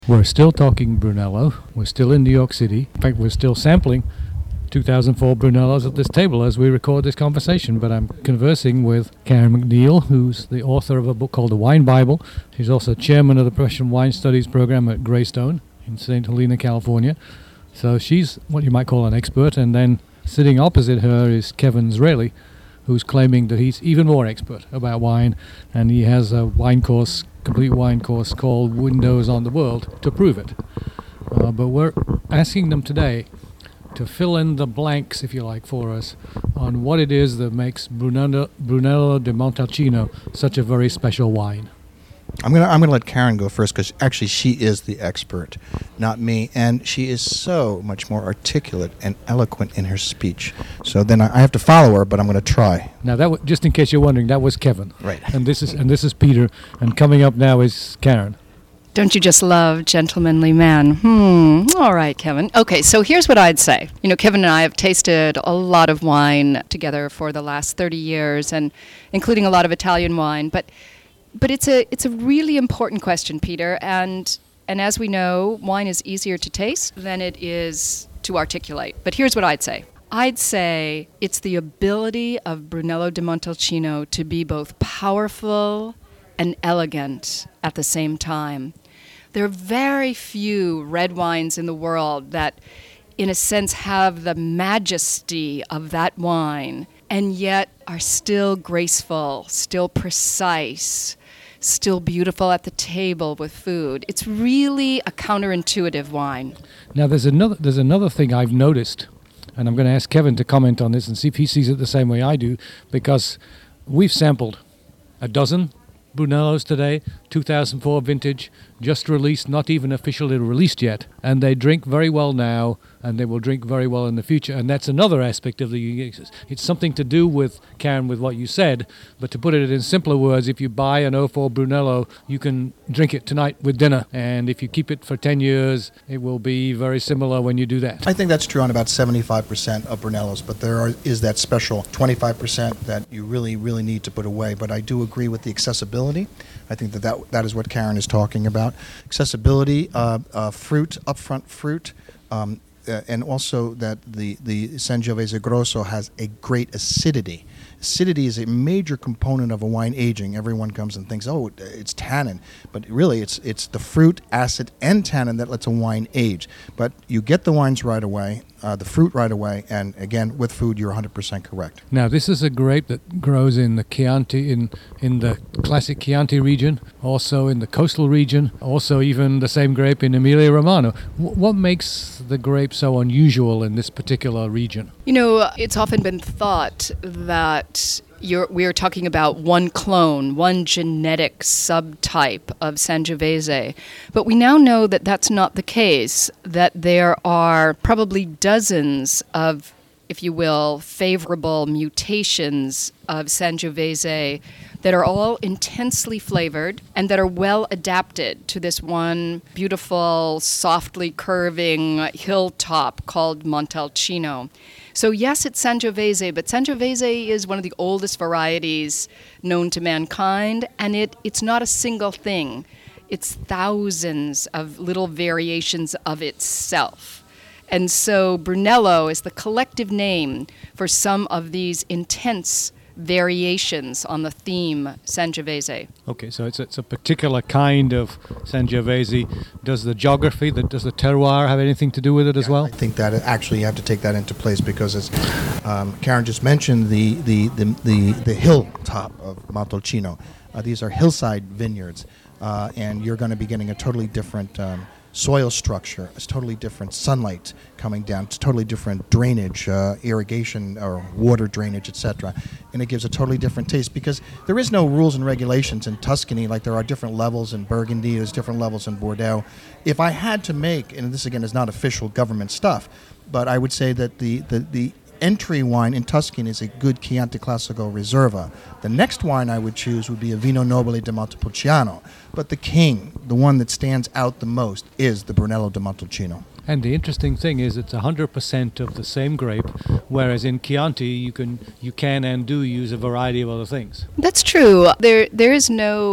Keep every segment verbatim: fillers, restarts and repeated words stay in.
We're still talking Brunello. We're still in New York City. In fact, we're still sampling two thousand four Brunellos at this table as we record this conversation. But I'm conversing with Karen MacNeil, who's the author of a book called The Wine Bible. She's also chairman of the Prussian Wine Studies program at Greystone in Saint Helena, California. So she's what you might call an expert. And then sitting opposite her is Kevin Zraly, who's claiming that he's even more expert about wine, and he has a wine course, complete wine course called Windows on the World to prove it. Uh, but we're asking them today to fill in the blanks, if you like, for us on what it is that makes Brunello, Brunello di Montalcino such a very special wine. I'm gonna I'm gonna let Karen go first because actually she is the expert, not me, and she is so much more articulate and eloquent in her speech. So then I, I have to follow her, but I'm gonna try. Now that w- just in case you're wondering, that was Kevin, right? And this is and this is Peter, and coming up now is Karen. Don't you just love gentlemanly man? Hmm. All right, Kevin. Okay, so here's what I'd say. You know, Kevin and I have tasted a lot of wine together for the last thirty years, and including a lot of Italian wine, but. But it's a it's a really important question, Peter, and and as we know, wine is easier to taste than it is to articulate. But here's what I'd say. I'd say it's the ability of Brunello di Montalcino to be both powerful and elegant at the same time. There are very few red wines in the world that, in a sense, have the majesty of that wine and yet are still graceful, still precise, still beautiful at the table with food. It's really a counterintuitive wine. Now, there's another there's another thing I've noticed, and I'm going to ask Kevin to comment on this and see if he sees it the same way I do, because we've sampled a dozen Brunellos today, two thousand four vintage, just released, not even officially released yet, and they drink very well now, and they will drink very well in the future, and that's another aspect of the uniqueness. It's something to do with, Karen, with what you said, but to put it in simpler words, if you buy an oh four Brunello, you can drink it tonight with dinner, and if you keep it for ten years, it will be very similar when you do that. I think that's true on about seventy-five percent of Brunellos, but there are, is that special twenty-five percent that you really, really need to put away. But I do agree with the accessibility. I think that that, that is what Karen is talking about. Accessibility, uh, uh, fruit, upfront fruit, um, uh, and also that the, the Sangiovese Grosso has a great acidity. Acidity is a major component of a wine aging. Everyone comes and thinks, oh, it's tannin. But really, it's it's the fruit, acid, and tannin that lets a wine age. But you get the wines right away, uh, the fruit right away, and again, with food, you're one hundred percent correct. Now, this is a grape that grows in the Chianti, in, in the classic Chianti region, also in the coastal region, also even the same grape in Emilia-Romagna. W- what makes the grape so unusual in this particular region? You know, it's often been thought that You're, we're talking about one clone, one genetic subtype of Sangiovese. But we now know that that's not the case, that there are probably dozens of, if you will, favorable mutations of Sangiovese that are all intensely flavored and that are well adapted to this one beautiful, softly curving hilltop called Montalcino. So yes, it's Sangiovese, but Sangiovese is one of the oldest varieties known to mankind, and it, it's not a single thing. It's thousands of little variations of itself. And so Brunello is the collective name for some of these intense variations on the theme Sangiovese. Okay, so it's it's a particular kind of Sangiovese. Does the geography, the, does the terroir have anything to do with it as Yeah, well? I think that actually you have to take that into place because, as um, Karen just mentioned, the the the the, the hilltop of Montalcino. Uh, these are hillside vineyards, uh, and you're going to be getting a totally different um, soil structure. It's totally different sunlight coming down. It's totally different drainage, uh, irrigation or water drainage, et cetera. And it gives a totally different taste because there is no rules and regulations in Tuscany like there are different levels in Burgundy, there's different levels in Bordeaux. If I had to make, and this again is not official government stuff, but I would say that the, the, the entry wine in Tuscany is a good Chianti Classico Reserva. The next wine I would choose would be a Vino Nobile di Montepulciano. But the king, the one that stands out the most, is the Brunello di Montalcino. And the interesting thing is it's one hundred percent of the same grape, whereas in Chianti you can you can and do use a variety of other things. That's true. There, there is no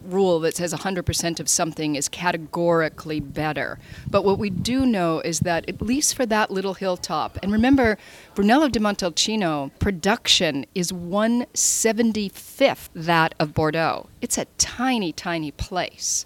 rule that says one hundred percent of something is categorically better. But what we do know is that at least for that little hilltop, and remember, Brunello di Montalcino production is one seventy-fifth that of Bordeaux. It's a tiny, tiny place.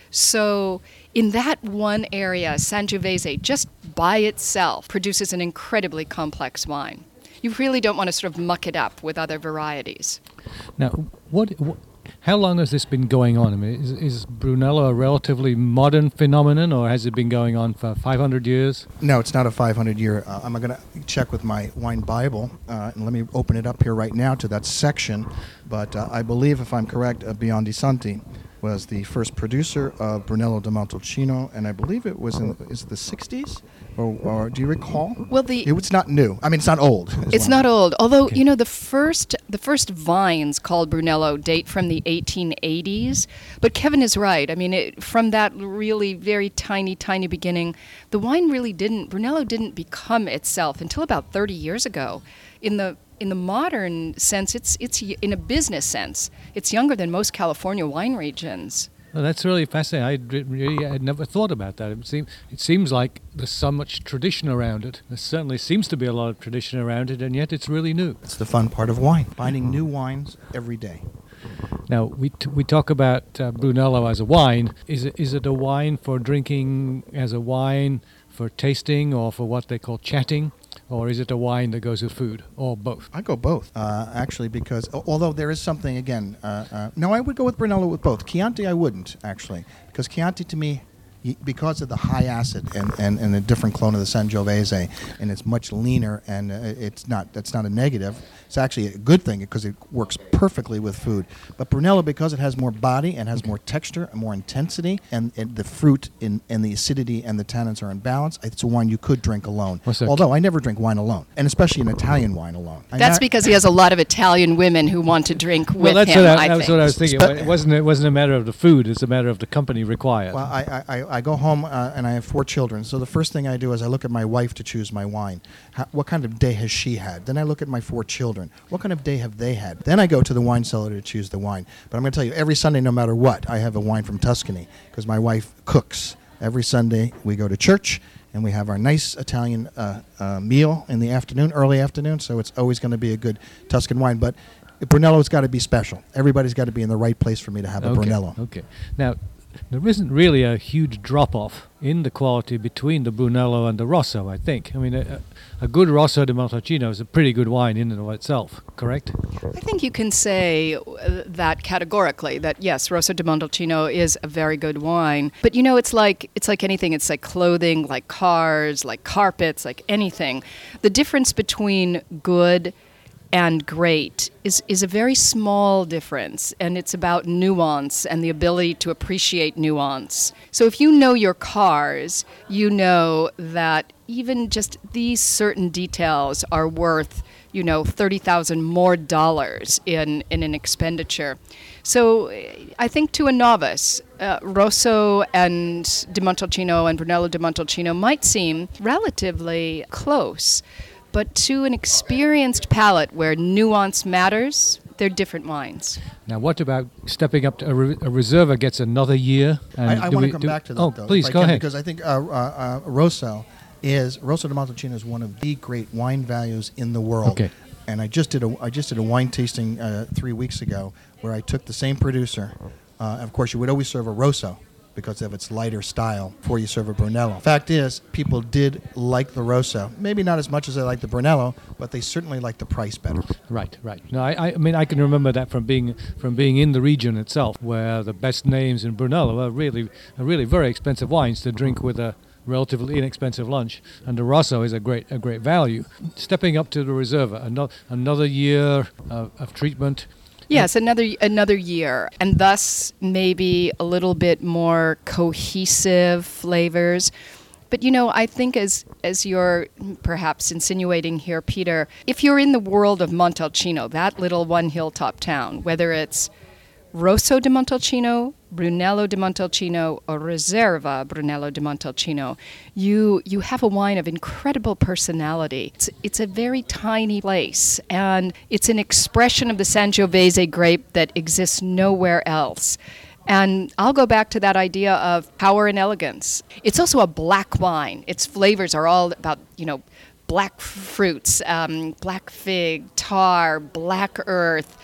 So in that one area, Sangiovese, just by itself, produces an incredibly complex wine. You really don't want to sort of muck it up with other varieties. Now, what, what how long has this been going on? I mean, is, is Brunello a relatively modern phenomenon, or has it been going on for five hundred years? No, it's not a five hundred year. Uh, I'm going to check with my wine Bible, uh, and let me open it up here right now to that section. But uh, I believe, if I'm correct, uh, Biondisanti was the first producer of Brunello di Montalcino, and I believe it was in is it the sixties, or, or do you recall? Well, the it, it's not new. I mean, it's not old. It's not old. Although okay. you know, the first the first vines called Brunello date from the eighteen eighties. But Kevin is right. I mean, it, from that really very tiny, tiny beginning, the wine really didn't. Brunello didn't become itself until about thirty years ago. In the In the modern sense, it's it's in a business sense, it's younger than most California wine regions. Well, that's really fascinating. I really had never thought about that. It seems it seems like there's so much tradition around it. There certainly seems to be a lot of tradition around it, and yet it's really new. It's the fun part of wine, finding new wines every day. Now, we t- we talk about uh, Brunello as a wine. Is it is it a wine for drinking, as a wine for tasting, or for what they call chatting? Or is it a wine that goes with food, or both? I go both, uh, actually, because although there is something, again, uh, uh, no, I would go with Brunello with both. Chianti I wouldn't, actually, because Chianti to me, because of the high acid and, and, and a different clone of the Sangiovese, and it's much leaner, and uh, it's not that's not a negative. It's actually a good thing because it works perfectly with food. But Brunello, because it has more body and has more texture and more intensity, and, and the fruit in, and the acidity and the tannins are in balance, it's a wine you could drink alone. Although I never drink wine alone, and especially an Italian wine alone. That's because he has a lot of Italian women who want to drink with well, that's him, what I, I that's think. what I was thinking. It wasn't, it wasn't a matter of the food, it's a matter of the company required. Well, I, I, I go home uh, and I have four children, so the first thing I do is I look at my wife to choose my wine. How, what kind of day has she had? Then I look at my four children. What kind of day have they had? Then I go to the wine cellar to choose the wine. But I'm going to tell you, every Sunday, no matter what, I have a wine from Tuscany because my wife cooks. Every Sunday we go to church and we have our nice Italian uh, uh, meal in the afternoon, early afternoon, so it's always going to be a good Tuscan wine. But Brunello's got to be special. Everybody's got to be in the right place for me to have a okay, Brunello. Okay. Now, there isn't really a huge drop-off in the quality between the Brunello and the Rosso, I think. I mean, a, a good Rosso di Montalcino is a pretty good wine in and of itself, correct? I think you can say that categorically, that yes, Rosso di Montalcino is a very good wine. But you know, it's like it's like anything. It's like clothing, like cars, like carpets, like anything. The difference between good and great is, is a very small difference, and it's about nuance and the ability to appreciate nuance. So if you know your cars, you know that even just these certain details are worth, you know, thirty thousand more dollars in, in an expenditure. So I think to a novice, uh, Rosso and Di Montalcino and Brunello di Montalcino might seem relatively close. But to an experienced palate where nuance matters, they're different wines. Now, what about stepping up to a, re- a Reserva gets another year? And I, I want to come back to that, oh, though. please, go can, ahead. Because I think uh, uh, uh, Rosso is Rosso di Montalcino is one of the great wine values in the world. Okay. And I just did a I just did a wine tasting uh, three weeks ago where I took the same producer. Uh, of course, you would always serve a Rosso because of its lighter style before you serve a Brunello. Fact is, people did like the Rosso. Maybe not as much as they like the Brunello, but they certainly like the price better. Right, right. No, I, I mean, I can remember that from being from being in the region itself, where the best names in Brunello are really, are really very expensive wines to drink with a relatively inexpensive lunch, and the Rosso is a great, a great value. Stepping up to the Reserva, another another year of, of treatment. Yes, another another year, and thus maybe a little bit more cohesive flavors. But you know, I think as as you're perhaps insinuating here, Peter, if you're in the world of Montalcino, that little one hilltop town, whether it's Rosso di Montalcino, Brunello di Montalcino, or Reserva Brunello di Montalcino, you you have a wine of incredible personality. It's, it's a very tiny place, and it's an expression of the Sangiovese grape that exists nowhere else. And I'll go back to that idea of power and elegance. It's also a black wine. Its flavors are all about, you know, black fruits, um, black fig, tar, black earth,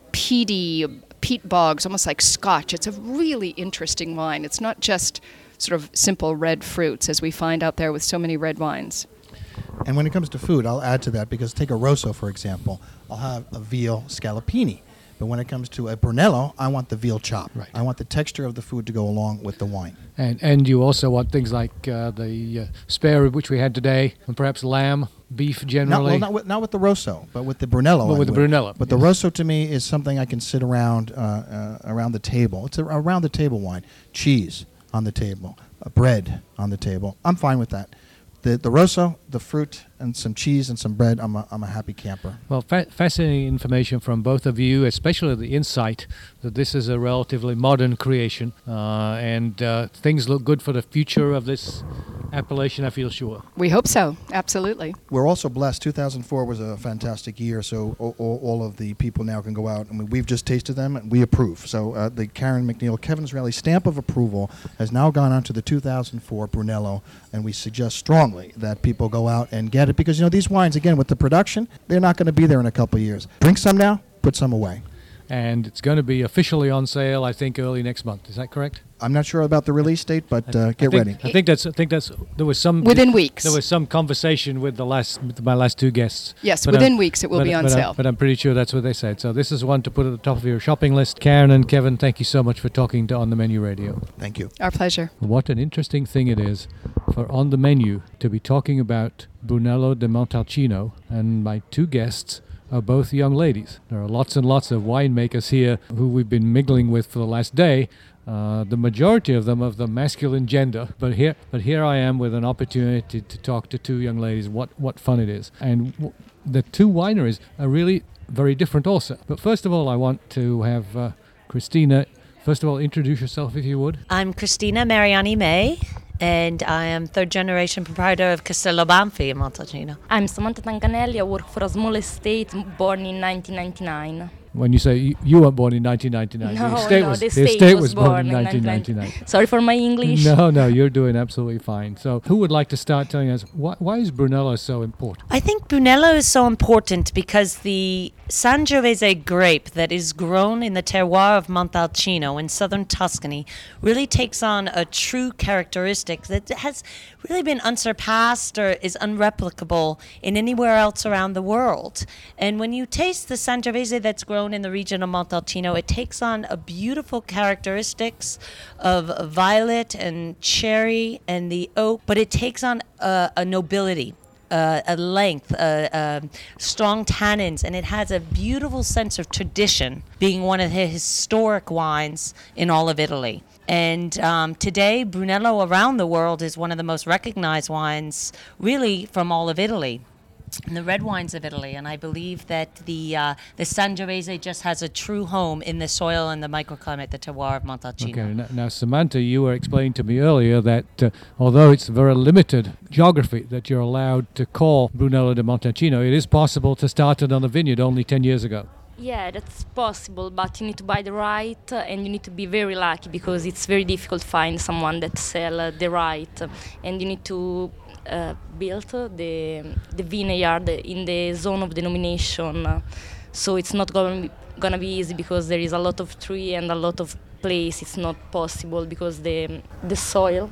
peaty, peat bogs, almost like Scotch. It's a really interesting wine. It's not just sort of simple red fruits as we find out there with so many red wines. And when it comes to food, I'll add to that because take a Rosso, for example. I'll have a veal scallopini. But when it comes to a Brunello, I want the veal chop. Right. I want the texture of the food to go along with the wine. And and you also want things like uh, the uh, spare rib, which we had today, and perhaps lamb, beef Not, generally. well, not with, not with the Rosso, but with the Brunello. But I with the would. Brunello, But the yes. Rosso to me is something I can sit around uh, uh, around the table. It's a around the table wine. Cheese on the table, uh, bread on the table. I'm fine with that. The the Rosso, the fruit, and some cheese and some bread. I'm a I'm a happy camper. Well, fa- fascinating information from both of you, especially the insight that this is a relatively modern creation, uh, and uh, things look good for the future of this appellation, I feel sure. We hope so, absolutely. We're also blessed. two thousand four was a fantastic year, so all, all, all of the people now can go out. I mean, we've just tasted them, and we approve. So uh, the Karen McNeil Kevin Israeli stamp of approval has now gone on to the two thousand four Brunello, and we suggest strongly that people go out and get it because, you know, these wines, again, with the production, they're not going to be there in a couple of years. Drink some now, put some away. And it's going to be officially on sale, I think, early next month. Is that correct? I'm not sure about the release date, but uh, I get think, ready. I think that's. I think that's. There was some Within weeks. There was some conversation with the last, with my last two guests. Yes, But within I'm- weeks it will but- be on but I'm- sale. but I'm pretty sure that's what they said. So this is one to put at the top of your shopping list. Karen and Kevin, thank you so much for talking to On the Menu Radio. Thank you. Our pleasure. What an interesting thing it is for On the Menu to be talking about Brunello de Montalcino, and my two guests are both young ladies. There are lots and lots of winemakers here who we've been mingling with for the last day. Uh, the majority of them of the masculine gender, but here, but here I am with an opportunity to talk to two young ladies. What what fun it is! And w- the two wineries are really very different also. But first of all, I want to have uh, Christina. First of all, introduce yourself if you would. I'm Christina Mariani May, and I am third generation proprietor of Castello Banfi in Montalcino. I'm Samantha Tanganelli. I work for a small estate born in nineteen ninety-nine. When you say you, you were born in nineteen ninety-nine, No, the estate no, was, the the estate estate was was born, born in in nineteen ninety-nine. Sorry for my English. No, no, you're doing absolutely fine. So, who would like to start telling us why, why is Brunello so important? I think Brunello is so important because the Sangiovese grape that is grown in the terroir of Montalcino in southern Tuscany really takes on a true characteristic that has really been unsurpassed or is unreplicable in anywhere else around the world. And when you taste the Sangiovese that's grown in the region of Montalcino, it takes on a beautiful characteristics of violet and cherry and the oak, but it takes on a, a nobility. Uh, a length, uh, uh, strong tannins, and it has a beautiful sense of tradition, being one of the historic wines in all of Italy. And um, today, Brunello around the world is one of the most recognized wines, really, from all of Italy. And the red wines of Italy, and I believe that the uh, the Sangiovese just has a true home in the soil and the microclimate, the terroir of Montalcino. Okay, now, now Samantha, you were explaining to me earlier that uh, although it's very limited geography that you're allowed to call Brunello de Montalcino, it is possible to start it on a vineyard only ten years ago. Yeah, that's possible, but you need to buy the right, uh, and you need to be very lucky because it's very difficult to find someone that sell uh, the right, uh, and you need to uh, build uh, the the vineyard in the zone of denomination. Uh, so it's not going to be, gonna be easy because there is a lot of tree and a lot of place. It's not possible because the the soil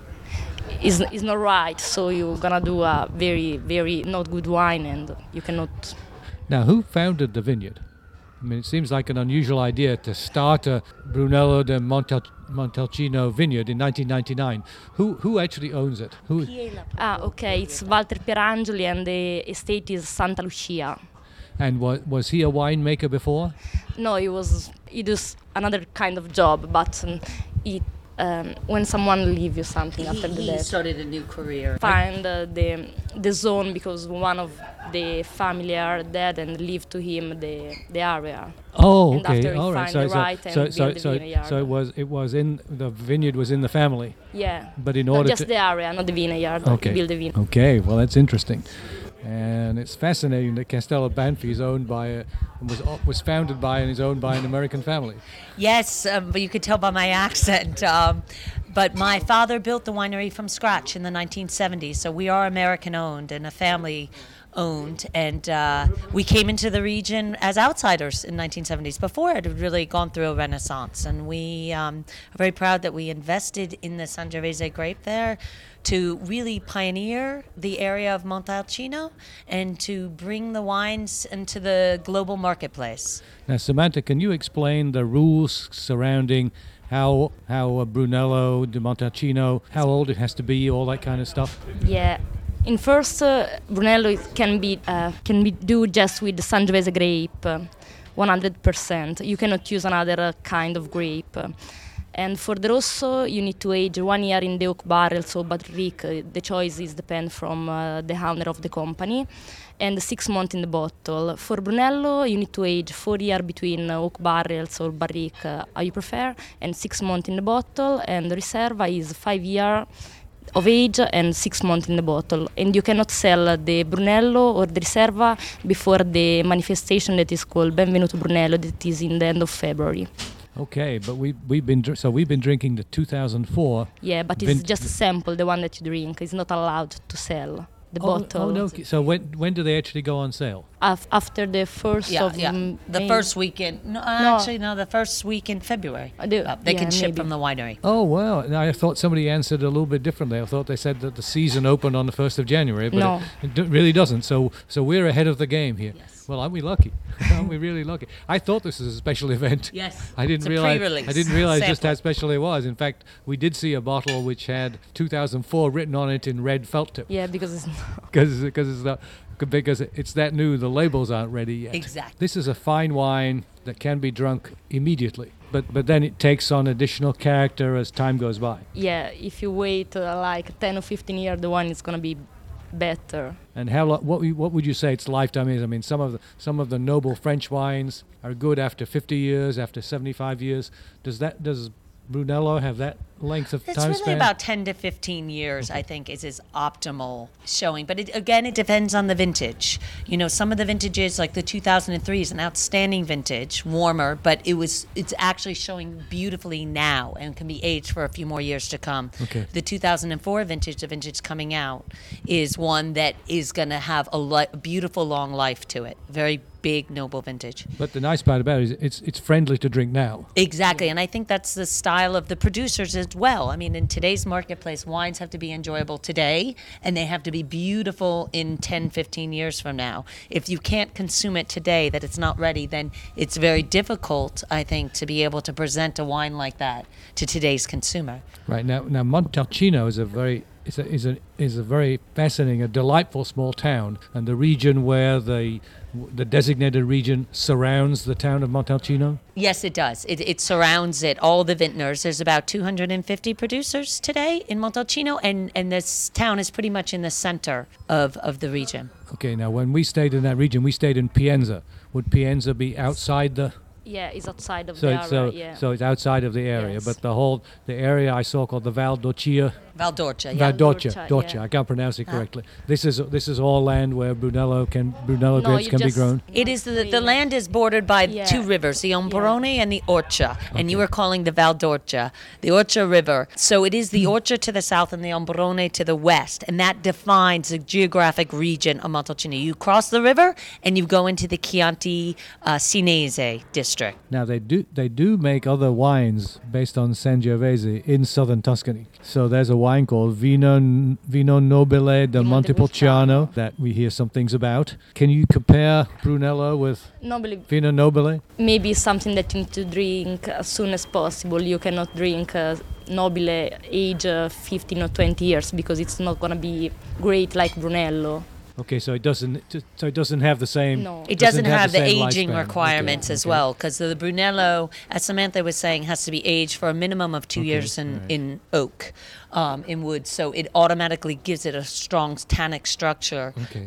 is is not right. So you're gonna do a very very not good wine, and you cannot. Now, who founded the vineyard? I mean, it seems like an unusual idea to start a Brunello de Montal- Montalcino vineyard in nineteen ninety-nine. Who who actually owns it? Who? Ah, okay. It's Walter Pierangeli, and the estate is Santa Lucia. And was was he a winemaker before? No, he was. He does another kind of job, but um, he. Um, when someone leave you something after the He, he death, started a new career. find uh, the the zone because one of the family are dead and leave to him the the area. Oh, And okay, after we all right. find So, the so, right and so, build so, the so, vineyard. so it was it was in the vineyard was in the family, Yeah, but in no, order just to the area, not the vineyard. Okay. Build the vineyard. okay, well that's interesting. And it's fascinating that Castello Banfi is owned by a, was was founded by and is owned by an American family. Yes, um, but you could tell by my accent. Um, but my father built the winery from scratch in the nineteen seventies, so we are American owned and a family owned, and uh, we came into the region as outsiders in nineteen seventies before it had really gone through a renaissance, and we um, are very proud that we invested in the Sangiovese grape there to really pioneer the area of Montalcino and to bring the wines into the global marketplace. Now, Samantha, can you explain the rules surrounding how how a Brunello di Montalcino, how old it has to be, all that kind of stuff? Yeah. In first, uh, Brunello is- can be uh, can be do just with the Sangiovese grape, uh, one hundred percent. You cannot use another uh, kind of grape. And for the Rosso, you need to age one year in the oak barrels or barrique. Uh, The choice is depend from uh, the owner of the company, and six months in the bottle. For Brunello, you need to age four year between uh, oak barrels or barrique, uh, how you prefer, and six months in the bottle. And the Riserva is five year of age and six months in the bottle, and you cannot sell the Brunello or the Riserva before the manifestation that is called Benvenuto Brunello, that is in the end of February. Okay, but we we've been dr- so we've been drinking the two thousand four. Yeah, but it's Vin- just a sample, the one that you drink. It's not allowed to sell the Oh, bottle. oh no! So when when do they actually go on sale? Af- after the first Yeah, of yeah. mm, The May. first weekend. No, uh, actually, no. The first week in February. I do- Uh, they yeah, can ship maybe. from the winery. Oh wow! Now, I thought somebody answered a little bit differently. I thought they said that the season opened on the first of January, but No. it, it d- really doesn't. So so we're ahead of the game here. Yes. Well, aren't we lucky? Aren't we really lucky? I thought this was a special event. Yes. I didn't It's a realize. pre-release I didn't realize just sample. how special it was. In fact, we did see a bottle which had two thousand four written on it in red felt tip Yeah, because it's because because it's not because it's that new. The labels aren't ready yet. Exactly. This is a fine wine that can be drunk immediately, but but then it takes on additional character as time goes by. yeah. If you wait uh, like ten or fifteen years, the wine is gonna be better. And how lo- what we- what would you say its lifetime is? I mean, some of the some of the noble French wines are good after fifty years, after seventy-five years. Does that does Brunello have that length of It's time really span? about ten to fifteen years, I think, is his optimal showing. But it, again, it depends on the vintage. You know, some of the vintages, like the two thousand three, is an outstanding vintage, warmer, but it was it's actually showing beautifully now and can be aged for a few more years to come. Okay. The two thousand four vintage, the vintage coming out, is one that is going to have a li- beautiful long life to it. Very big, noble vintage. But the nice part about it is it's it's friendly to drink now. Exactly, and I think that's the style of the producers as well. I mean, in today's marketplace, wines have to be enjoyable today, and they have to be beautiful in ten, fifteen years from now. If you can't consume it today, that it's not ready, then it's very difficult, I think, to be able to present a wine like that to today's consumer. Right now, now Montalcino is a very is a is a is a very fascinating, a delightful small town, and the region where the the designated region surrounds the town of Montalcino. Yes, it does. It, it surrounds it, all the vintners. There's about two hundred fifty producers today in Montalcino, and, and this town is pretty much in the center of, of the region. Okay, now when we stayed in that region, we stayed in Pienza. Would Pienza be outside the? Yeah, it's outside of So the it's, area. so yeah. so it's outside of the area, Yes. but the whole the area I saw called the Val d'Orcia. Valdorcia, yeah. Val d'Orcia, Valdorcia, Dorcia. yeah. I can't pronounce it Ah. correctly. This is this is all land where Brunello can Brunello No, grapes you can be just- grown. It is the, the Really? land is bordered by Yeah. two rivers, the Ombrone and the Orcia, and you Okay. were calling the Val d'Orcia, the Orcia River. So it is the Orcia to the south and the Ombrone to the west, and that defines the geographic region of Montalcino. You cross the river and you go into the Chianti uh, Sinese district. Now they do they do make other wines based on Sangiovese in southern Tuscany. So there's a wine called Vino Vino Nobile de Montepulciano that we hear some things about. Can you compare Brunello with Nobly, Vino Nobile? maybe something that you need to drink as soon as possible. You cannot drink uh, Nobile age uh, fifteen or twenty years because it's not gonna be great like Brunello. Okay, so it doesn't so it doesn't have the same. No. It doesn't, have, the, same aging lifespan. requirements Okay, as okay. well, because the Brunello, as Samantha was saying, has to be aged for a minimum of two Okay, years in, alright. in oak, um, in wood. So it automatically gives it a strong tannic structure Okay. that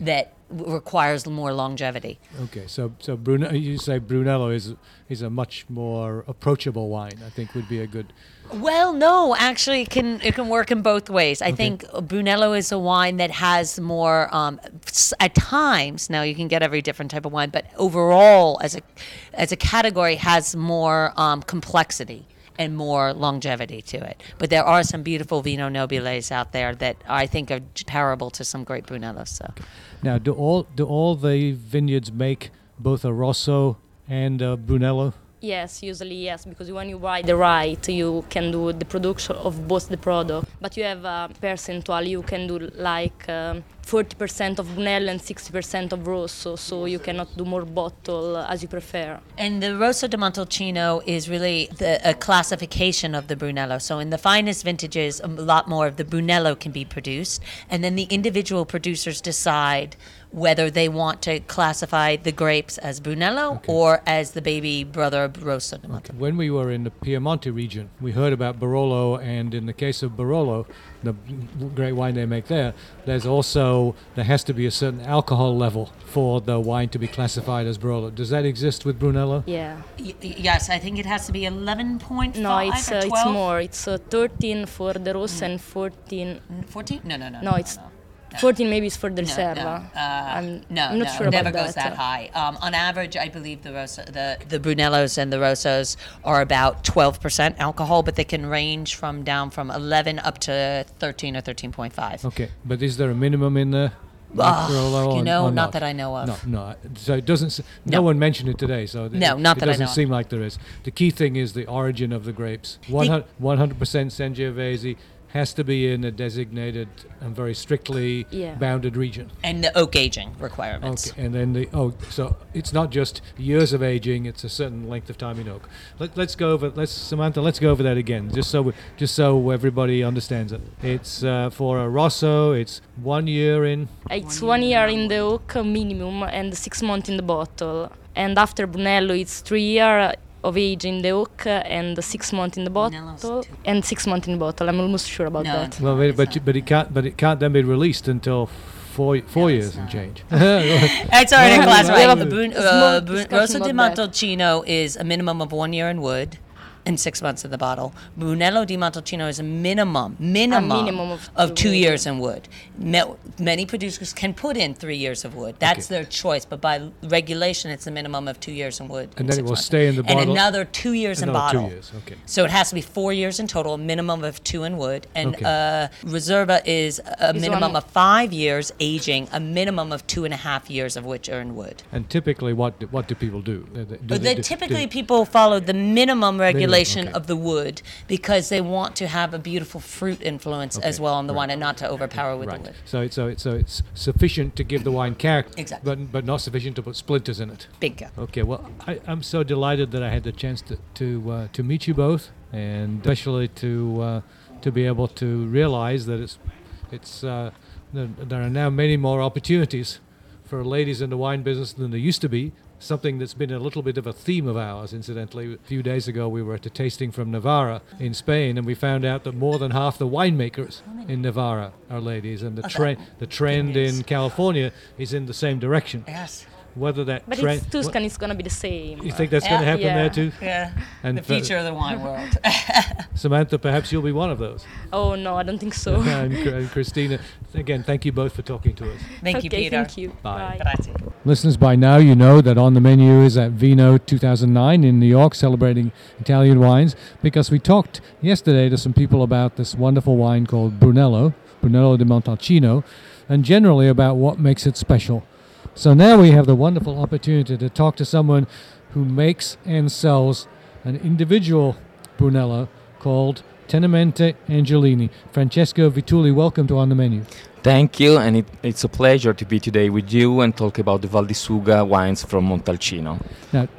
w- requires more longevity. Okay, so so Brune- you say Brunello is is a much more approachable wine. I think would be a good. Well, no, actually, it can it can work in both ways. I Okay. think Brunello is a wine that has more, um, s- at times. Now you can get every different type of wine, but overall, as a as a category, has more um, complexity and more longevity to it. But there are some beautiful Vino Nobiles out there that I think are comparable to some great Brunellos. So. Now, do all do all the vineyards make both a Rosso and a Brunello? Yes, usually yes, because when you buy the right, you can do the production of both the product. But you have a percentual, you can do like um, forty percent of Brunello and sixty percent of Rosso, so you cannot do more bottle uh, as you prefer. And the Rosso di Montalcino is really the, a classification of the Brunello. So in the finest vintages, a lot more of the Brunello can be produced. And then the individual producers decide whether they want to classify the grapes as Brunello Okay. or as the baby brother of Rosso di Montalcino. When we were in the Piemonte region, we heard about Barolo, and in the case of Barolo, the great wine they make there, there's also, there has to be a certain alcohol level for the wine to be classified as Barolo. Does that exist with Brunello? Yeah. Y- y- yes, I think it has to be eleven point five No, it's or uh, it's twelve? more. It's uh, thirteen for the Rosso and fourteen. fourteen? No, no, no. No, it's fourteen maybe is for the No, Riserva. no, uh, I'm, no, I'm not no, sure it never about goes that. that high. Um, on average, I believe the Rosso, the the Brunellos and the Rossos are about twelve percent alcohol, but they can range from down from eleven up to thirteen or thirteen point five. Okay, but is there a minimum in the Ah, Barolo you or- know, or not that I know of. No, no. So it doesn't. s- No, No. one mentioned it today. So No, it, not it that I doesn't know of. seem like there is. The key thing is the origin of the grapes. one hundred percent Sangiovese has to be in a designated and very strictly Yeah. bounded region. And the oak aging requirements. Okay, and then the oh, so it's not just years of aging; it's a certain length of time in oak. Let, let's go over. Let's Samantha. Let's go over that again, just so we, just so everybody understands it. It's uh, for a Rosso. It's one year in. It's one year in the oak uh, minimum and six months in the bottle. And after Brunello, it's three year of age in the oak uh, and six months in the Brunello's bottle two. and six months in the bottle. I'm almost sure about No, that. Well, it's but not. but, but it can't. But it can't then be released until four four No, it's years and not. change. It's already No, classified. we have a Brun- small uh, Brun- discussion Rosso di about that. Montalcino is a minimum of one year in wood and six months in the bottle. Brunello di Montalcino is a minimum, minimum, minimum of of two two years. years in wood. Ma- many producers can put in three years of wood. That's Okay. their choice, but by regulation, it's a minimum of two years in wood. And then six it will months. stay in the And bottle- another two years in Another bottle. two years. Okay. So it has to be four years in total, a minimum of two in wood. And Okay. uh, Reserva is a Is minimum one- of five years aging, a minimum of two and a half years of which are in wood. And typically, what do, what do people do? Do they- do But they they do- typically do- people follow the minimum regulation okay. of the wood because they want to have a beautiful fruit influence as Okay, well on the right. wine and not to overpower with right. the wood. So it's so it's so it's sufficient to give the wine character, Exactly. but but not sufficient to put splinters in it. Bingo. Okay, well, I, I'm so delighted that I had the chance to to, uh, to meet you both, and especially to uh, to be able to realize that it's it's uh, there, there are now many more opportunities for ladies in the wine business than there used to be. Something that's been a little bit of a theme of ours, incidentally. A few days ago, we were at a tasting from Navarra in Spain, and we found out that more than half the winemakers in Navarra are ladies, and the Oh, trend that- the trend good news. in California is in the same direction. Yes. Whether that But trend, it's Tuscan, it's going to be the same. you think that's going to Yeah. happen Yeah. there too? Yeah. And the for- future of the wine world. Samantha, perhaps you'll be one of those. Oh, no, I don't think so. and, and Christina, again, thank you both for talking to us. Thank you, okay, Peter. thank you. Bye. Grazie. Listeners, by now you know that On the Menu is at Vino two thousand nine in New York, celebrating Italian wines, because we talked yesterday to some people about this wonderful wine called Brunello, Brunello di Montalcino, and generally about what makes it special. So now we have the wonderful opportunity to talk to someone who makes and sells an individual Brunello called Tenemente Angelini. Francesco Vitulli, welcome to On the Menu. Thank you, and it, it's a pleasure to be today with you and talk about the Val di Suga wines from Montalcino. Now,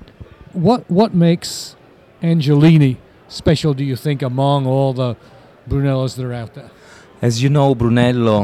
what what makes Angelini special, do you think, among all the Brunellos that are out there? As you know, Brunello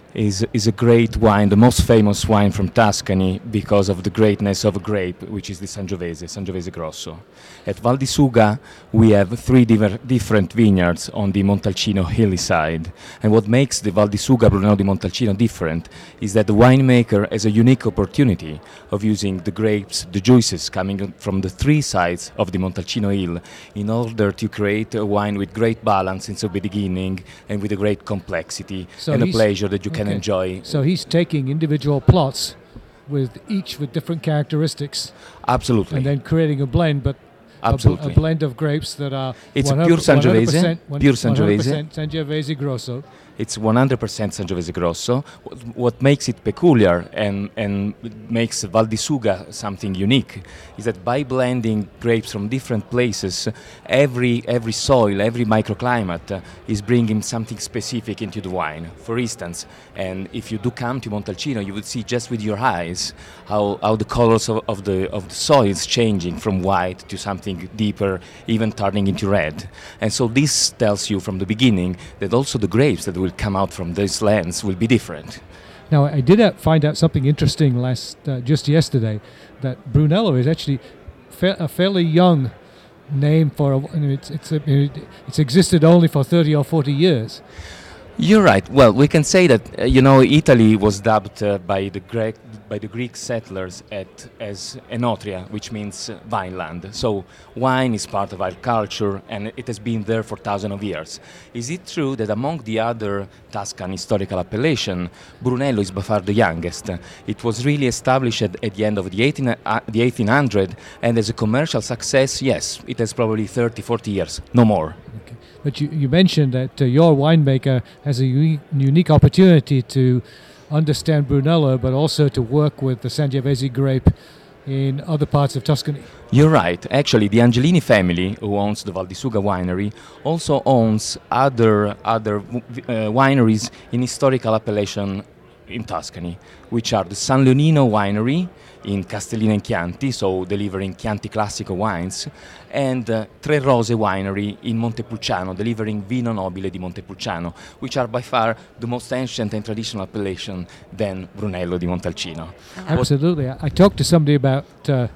is is a great wine, the most famous wine from Tuscany because of the greatness of a grape, which is the Sangiovese, Sangiovese Grosso. At Val di Suga, we have three diver- different vineyards on the Montalcino hilly side. And what makes the Val di Suga Brunello di Montalcino different is that the winemaker has a unique opportunity of using the grapes, the juices coming from the three sides of the Montalcino hill in order to create a wine with great balance since the beginning and with a great complexity So and a he's- pleasure that you can okay. enjoy. So he's taking individual plots with each with different characteristics Absolutely. and then creating a blend, but a bl- Absolutely. a, blend of grapes that are It's a one hundred pure Sangiovese, one hundred percent one- pure Sangiovese. one hundred percent Sangiovese Grosso. It's one hundred percent Sangiovese Grosso. What, what makes it peculiar and, and makes Val di Suga something unique is that by blending grapes from different places, every every soil, every microclimate uh, is bringing something specific into the wine. For instance, and if you do come to Montalcino, you will see just with your eyes how, how the colors of, of the of the soil is changing from white to something deeper, even turning into red. And so this tells you from the beginning that also the grapes that will come out from these lands will be different. Now, I did uh, find out something interesting last uh, just yesterday, that Brunello is actually fa- a fairly young name for a, I mean, it's it's a, it's existed only for thirty or forty years. You're right. Well, we can say that uh, you know Italy was dubbed uh, by the Greek by the Greek settlers at as Enotria, which means uh, vineland. So wine is part of our culture, and it has been there for thousands of years. Is it true that among the other Tuscan historical appellation, Brunello is by far the youngest? It was really established at, at the end of the eighteen uh, the eighteen hundred, and as a commercial success, yes, it has probably thirty, forty years, no more. Okay. But you, you mentioned that uh, your winemaker has a uni- unique opportunity to understand Brunello, but also to work with the Sangiovese grape in other parts of Tuscany. You're right. Actually, the Angelini family, who owns the Val di Suga winery, also owns other other uh, wineries in historical appellation in Tuscany, which are the San Leonino winery in Castellina and Chianti, so delivering Chianti Classico wines, and uh, Tre Rose winery in Montepulciano, delivering Vino Nobile di Montepulciano, which are by far the most ancient and traditional appellation than Brunello di Montalcino. Absolutely. I, I talked to somebody about uh,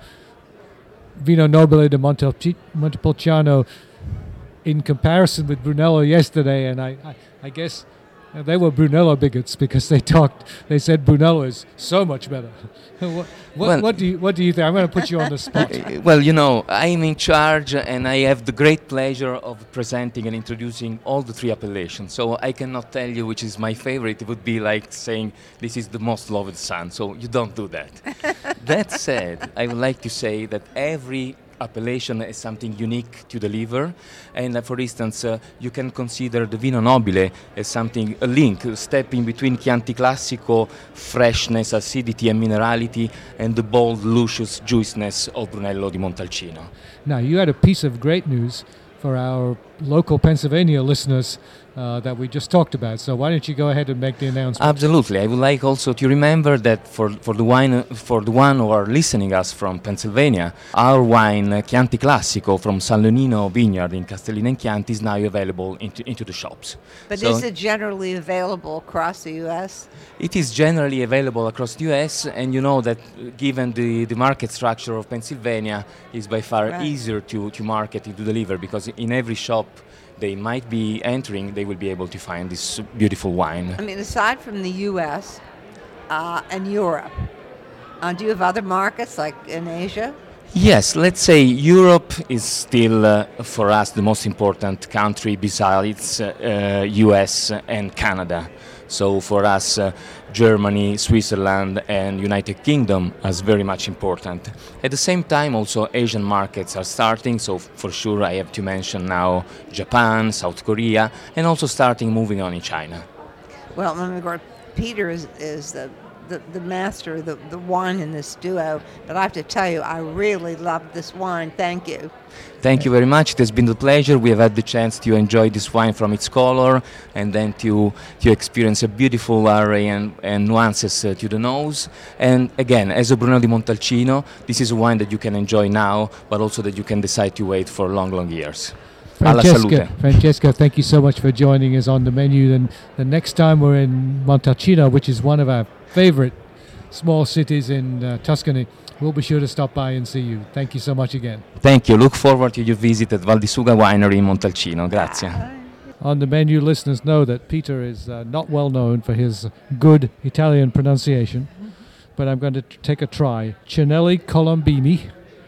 Vino Nobile di Montepulci- Montepulciano in comparison with Brunello yesterday, and I, I, I guess uh, they were Brunello bigots because they talked. They said Brunello is so much better. what, what, Well- what do you What do you think? I'm going to put you on the spot. Uh, Well, you know, I'm in charge and I have the great pleasure of presenting and introducing all the three appellations. So I cannot tell you which is my favorite. It would be like saying this is the most loved son. So you don't do that. That said, I would like to say that every appellation is something unique to deliver, and uh, for instance uh, you can consider the Vino Nobile as something, a link, a step in between Chianti Classico freshness, acidity and minerality, and the bold, luscious juiciness of Brunello di Montalcino. Now, you had a piece of great news for our local Pennsylvania listeners uh, that we just talked about. So why don't you go ahead and make the announcement? Absolutely. I would like also to remember that for, for the wine for the one who are listening us from Pennsylvania, our wine uh, Chianti Classico from San Leonino Vineyard in Castellina and Chianti is now available into, into the shops. But So is it generally available across the U S? it is generally available across the U S, and you know that uh, given the, the market structure of Pennsylvania is by far Right. easier to, to market and to deliver, because in every shop they might be entering, they will be able to find this beautiful wine. I mean, aside from the U S uh, and Europe, uh, do you have other markets like in Asia? Yes, let's say Europe is still uh, for us the most important country besides uh, U S and Canada. So for us, uh, Germany, Switzerland and United Kingdom is very much important. At the same time, also Asian markets are starting, so f- for sure I have to mention now Japan, South Korea, and also starting moving on in China. Well, I mean, Peter is, is the, the, the master of the, the wine in this duo, but I have to tell you, I really love this wine. Thank you. Thank you very much. It has been a pleasure. We have had the chance to enjoy this wine from its color, and then to to experience a beautiful array and, and nuances uh, to the nose. And again, as a Brunello di Montalcino, this is a wine that you can enjoy now, but also that you can decide to wait for long, long years. Alla Francesca, salute. Francesca, thank you so much for joining us on the menu. Then the next time we're in Montalcino, which is one of our favorite small cities in uh, Tuscany, we'll be sure to stop by and see you. Thank you so much again. Thank you. Look forward to your visit at Val di Suga Winery in Montalcino. Grazie. On the menu, listeners know that Peter is uh, not well known for his good Italian pronunciation, but I'm going to t- take a try. Cinelli Colombini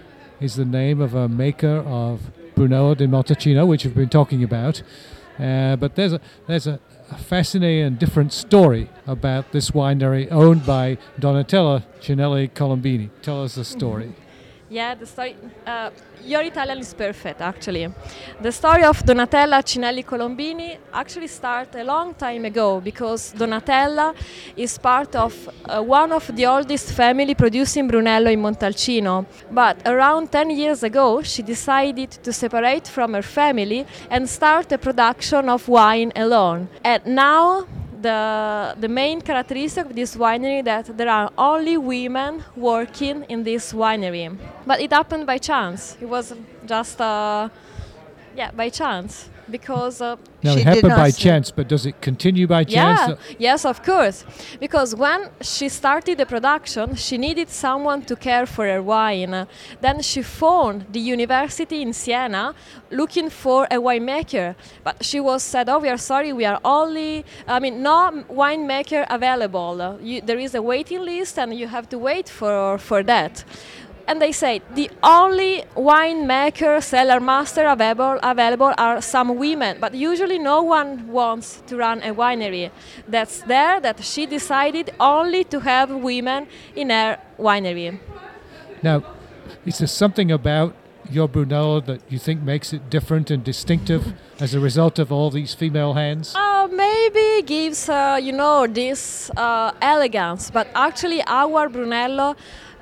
is the name of a maker of Brunello di Montalcino, which we've been talking about. Uh, but there's a there's a, a fascinating and different story about this winery owned by Donatella Cinelli Colombini. Tell us the story. Yeah, the story. Uh, your Italian is perfect, actually. The story of Donatella Cinelli Colombini actually started a long time ago because Donatella is part of uh, one of the oldest family producing Brunello in Montalcino. But around ten years ago, she decided to separate from her family and start a production of wine alone. And now, The, the main characteristic of this winery that there are only women working in this winery. But it happened by chance. It was just, uh, yeah, by chance. Because uh, Now, She it did happened not by say- chance, but does it continue by chance? yeah, yes, of course. Because when she started the production, she needed someone to care for her wine. Then she phoned the university in Siena looking for a winemaker. But she was said, oh, we are sorry, we are only, I mean, no winemaker available. You, there is a waiting list and you have to wait for, for that. And they say the only winemaker, cellar master available, available are some women, but usually no one wants to run a winery. That's there that she decided only to have women in her winery. Now, is there something about your Brunello that you think makes it different and distinctive as a result of all these female hands? Uh, maybe gives, uh, you know, this uh, elegance, but actually our Brunello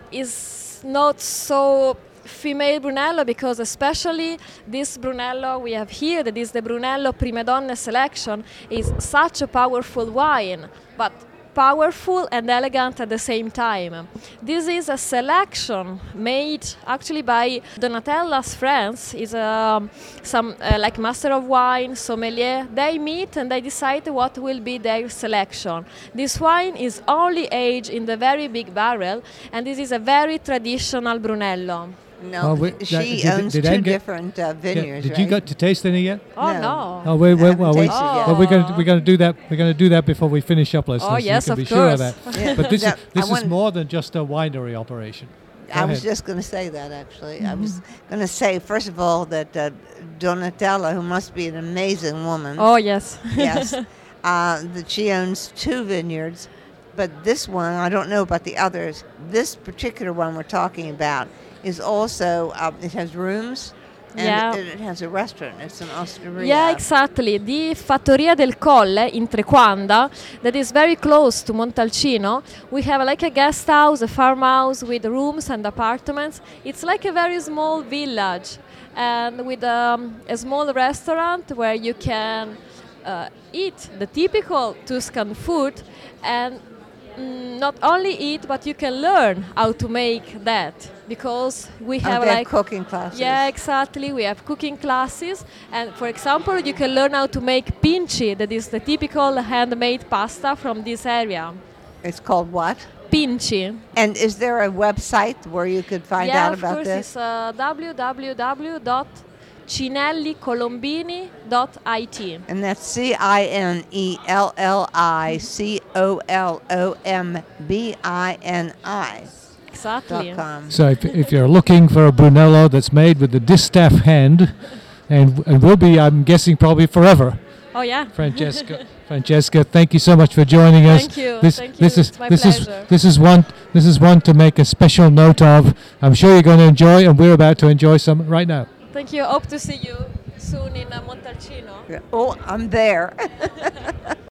is not so female Brunello because especially this Brunello we have here, that is the Brunello Prime Donne selection, is such a powerful wine, but powerful and elegant at the same time. This is a selection made actually by Donatella's friends, is um, some uh, like master of wine, sommelier. They meet and they decide what will be their selection. This wine is only aged in the very big barrel, and this is a very traditional Brunello. No, Oh, wait, she that- did- owns did two Anne get- different uh, Yeah, vineyards, did right? you get to taste any yet? Oh No. no! Oh, wait, I wait, haven't well, we, tasted it yet. well, we're going to we're going to do that. We're going to do that before we finish up, listeners. Oh, so yes, you can of be sure of course. that. Yeah. But this Yeah, is this I is want- more than just a winery operation. Go I was ahead. just going to say that, actually. I was going to say, first of all, that uh, Donatella, who must be an amazing woman, Oh yes. yes, uh, that she owns two vineyards. But this one, I don't know about the others. This particular one we're talking about is also, uh, it has rooms and Yeah. it, it has a restaurant. It's an osteria. Yeah, exactly. The Fattoria del Colle in Trequanda, that is very close to Montalcino. We have like a guest house, a farmhouse with rooms and apartments. It's like a very small village, and with um, a small restaurant where you can uh, eat the typical Tuscan food, and mm, not only eat, but you can learn how to make that, because we Oh, have they have like cooking classes. yeah, exactly. We have cooking classes, and for example, you can learn how to make pinci, that is the typical handmade pasta from this area. It's called what? Pinci. And is there a website where you could find yeah, out of about course, this? it's uh, w w w dot cinelli colombini dot i t. And that's C I N E L L I C O L O M B I N I Exactly. dot com. So if, if you're looking for a Brunello that's made with the distaff hand, and, and will be, I'm guessing, probably forever, Oh yeah. Francesca. Francesca, thank you so much for joining us. Thank you, This, thank this you. is It's my this pleasure. is this is one this is one to make a special note of. I'm sure you're going to enjoy, and we're about to enjoy some right now. Thank you. Hope to see you soon in uh, Montalcino. Oh, I'm there.